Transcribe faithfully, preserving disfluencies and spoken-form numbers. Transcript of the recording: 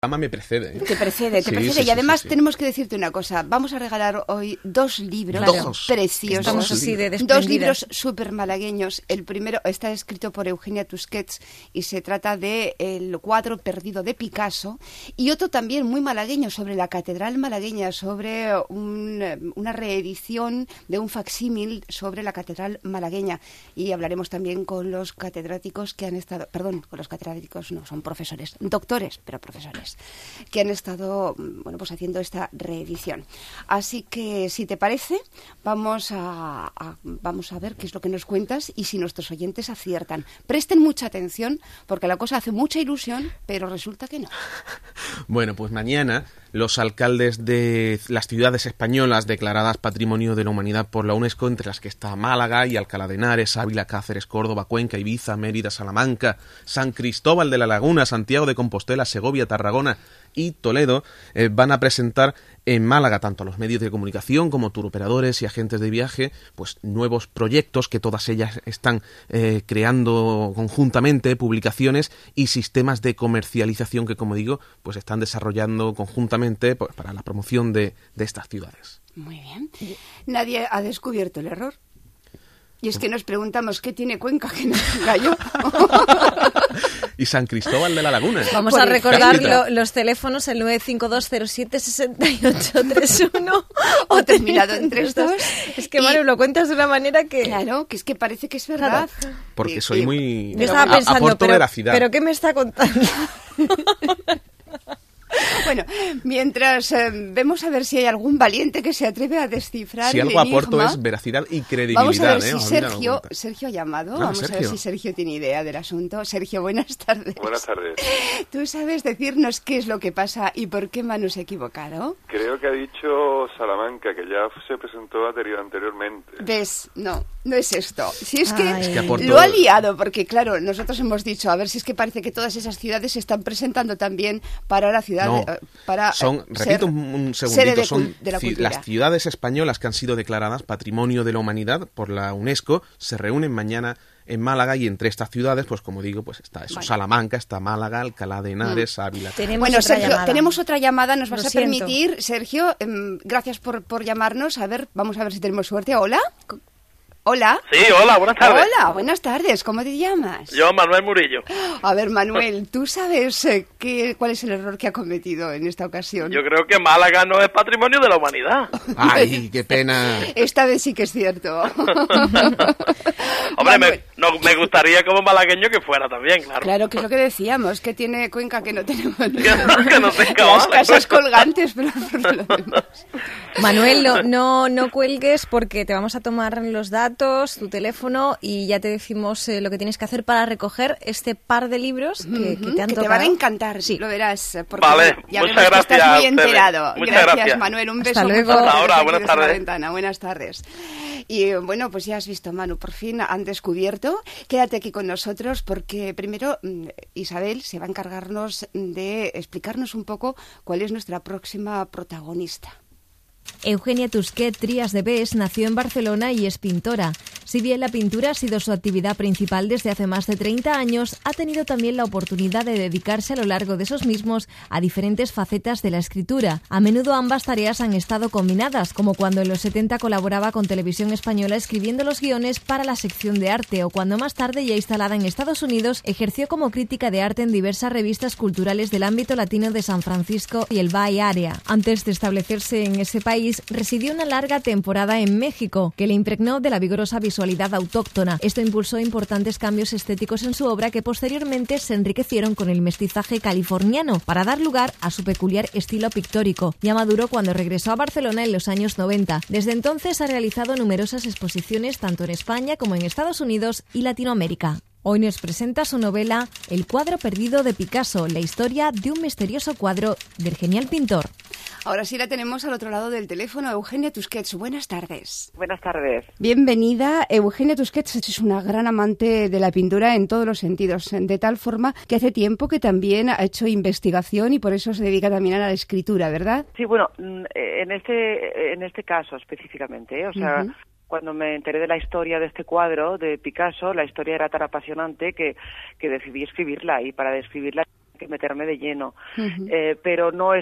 programa me precede. ¿eh? Te precede, te sí, precede. Sí, y sí, además sí, sí. tenemos que decirte una cosa. Vamos a regalar hoy dos libros Dos. preciosos. Estamos así de Dos libros súper malagueños. El primero está escrito por Eugenia Tusquets y se trata de El cuadro perdido de Picasso. Y otro también muy malagueño sobre la catedral malagueña, sobre un, una reedición de un facsímil sobre la catedral malagueña. Y hablaremos también con los catedráticos que han estado, perdón, con los catedráticos no, son profesores, doctores, pero profesores, que han estado, bueno, pues haciendo esta reedición. Así que, si te parece, vamos a, a, vamos a ver qué es lo que nos cuentas y si nuestros oyentes aciertan. Presten mucha atención, porque la cosa hace mucha ilusión, pero resulta que no. Bueno, pues mañana los alcaldes de las ciudades españolas declaradas Patrimonio de la Humanidad por la UNESCO, entre las que está Málaga y Alcalá de Henares, Ávila, Cáceres, Córdoba, Cuenca, Ibiza, Mérida, Salamanca, San Cristóbal de la Laguna, Santiago de Compostela, Segovia, Tarragona y Toledo, eh, van a presentar en Málaga tanto a los medios de comunicación como turoperadores y agentes de viaje, pues nuevos proyectos que todas ellas están eh, creando conjuntamente, publicaciones y sistemas de comercialización que, como digo, pues están desarrollando conjuntamente pues, para la promoción de, de estas ciudades. Muy bien. Nadie ha descubierto el error. Y es que nos preguntamos qué tiene Cuenca que no tenga yo. Y San Cristóbal de la Laguna. Vamos a recordar lo, los teléfonos, el nueve cinco dos cero siete seis ocho tres uno o terminado en tres dos. Es que, Manu, lo cuentas de una manera que... Claro, que es que parece que es verdad. Claro. Porque y, soy y, muy... Yo estaba pensando, aporto pero, veracidad. ¿pero qué me está contando? Bueno, mientras eh, vemos a ver si hay algún valiente que se atreve a descifrar si el algo enigma. aporto es veracidad y credibilidad. Vamos a ver ¿eh? si Sergio, Sergio ha llamado. Ah, Vamos Sergio. a ver si Sergio tiene idea del asunto. Sergio, buenas tardes. Buenas tardes. ¿Tú sabes decirnos qué es lo que pasa y por qué Manu se ha equivocado? Creo que ha dicho Salamanca, que ya se presentó anteriormente. ¿Ves? No, no es esto. Si es que, Ay. Es que aporto... lo ha liado, porque claro, nosotros hemos dicho, a ver si es que parece que todas esas ciudades se están presentando también para la ciudad... No. De, para Son, ser, repito un, un segundito, de, son de la ci- las ciudades españolas que han sido declaradas Patrimonio de la Humanidad por la UNESCO, se reúnen mañana en Málaga y entre estas ciudades, pues como digo, pues está eso, vale. Salamanca, está Málaga, Alcalá de Henares, mm. Ávila. Tenemos bueno, otra Sergio, llamada. tenemos otra llamada, nos vas Lo a siento. permitir, Sergio, eh, gracias por, por llamarnos, a ver, vamos a ver si tenemos suerte. ¿Hola? ¿Hola? Sí, hola, buenas tardes. Hola, buenas tardes, ¿cómo te llamas? Yo, Manuel Murillo. A ver, Manuel, ¿tú sabes eh, qué, cuál es el error que ha cometido en esta ocasión? Yo creo que Málaga no es patrimonio de la humanidad. ¡Ay, qué pena! Esta vez sí que es cierto. Hombre, me, no, me gustaría como malagueño que fuera también, claro. Claro, que es lo que decíamos, que tiene Cuenca que no tenemos. Que no, que no tenga Las Málaga. casas colgantes, pero por lo demás. Manuel, no, no, no cuelgues porque te vamos a tomar los datos, tu teléfono y ya te decimos eh, lo que tienes que hacer para recoger este par de libros que, que te han que tocado. te van a encantar, sí. Lo verás. Porque Vale, ya muchas vemos que gracias estás muy a ustedes. enterado. Muchas Gracias, gracias. Manuel. Un Hasta beso. muy luego. fuerte Hasta ahora, desde buenas aquí, desde la tardes. ventana. Buenas tardes. Y bueno, pues ya has visto, Manu, por fin han descubierto. Quédate aquí con nosotros porque primero Isabel se va a encargarnos de explicarnos un poco cuál es nuestra próxima protagonista. Eugenia Tusquets Trías de Bes nació en Barcelona y es pintora. Si bien la pintura ha sido su actividad principal desde hace más de treinta años, ha tenido también la oportunidad de dedicarse a lo largo de esos mismos a diferentes facetas de la escritura. A menudo ambas tareas han estado combinadas, como cuando en los setenta colaboraba con Televisión Española escribiendo los guiones para la sección de arte, o cuando más tarde, ya instalada en Estados Unidos, ejerció como crítica de arte en diversas revistas culturales del ámbito latino de San Francisco y el Bay Area. Antes de establecerse en ese país, residió una larga temporada en México, que le impregnó de la vigorosa visualidad autóctona. Esto impulsó importantes cambios estéticos en su obra que posteriormente se enriquecieron con el mestizaje californiano para dar lugar a su peculiar estilo pictórico. Ya maduró cuando regresó a Barcelona en los años noventa. Desde entonces ha realizado numerosas exposiciones tanto en España como en Estados Unidos y Latinoamérica. Hoy nos presenta su novela El cuadro perdido de Picasso, la historia de un misterioso cuadro del genial pintor. Ahora sí la tenemos al otro lado del teléfono, Eugenia Tusquets. Buenas tardes. Buenas tardes. Bienvenida. Eugenia Tusquets es una gran amante de la pintura en todos los sentidos, de tal forma que hace tiempo que también ha hecho investigación y por eso se dedica también a la escritura, ¿verdad? Sí, bueno, en este, en este caso específicamente, ¿eh? o sea... Uh-huh. Cuando me enteré de la historia de este cuadro de Picasso, la historia era tan apasionante que, que decidí escribirla, y para describirla que meterme de lleno. Uh-huh. Eh, pero no es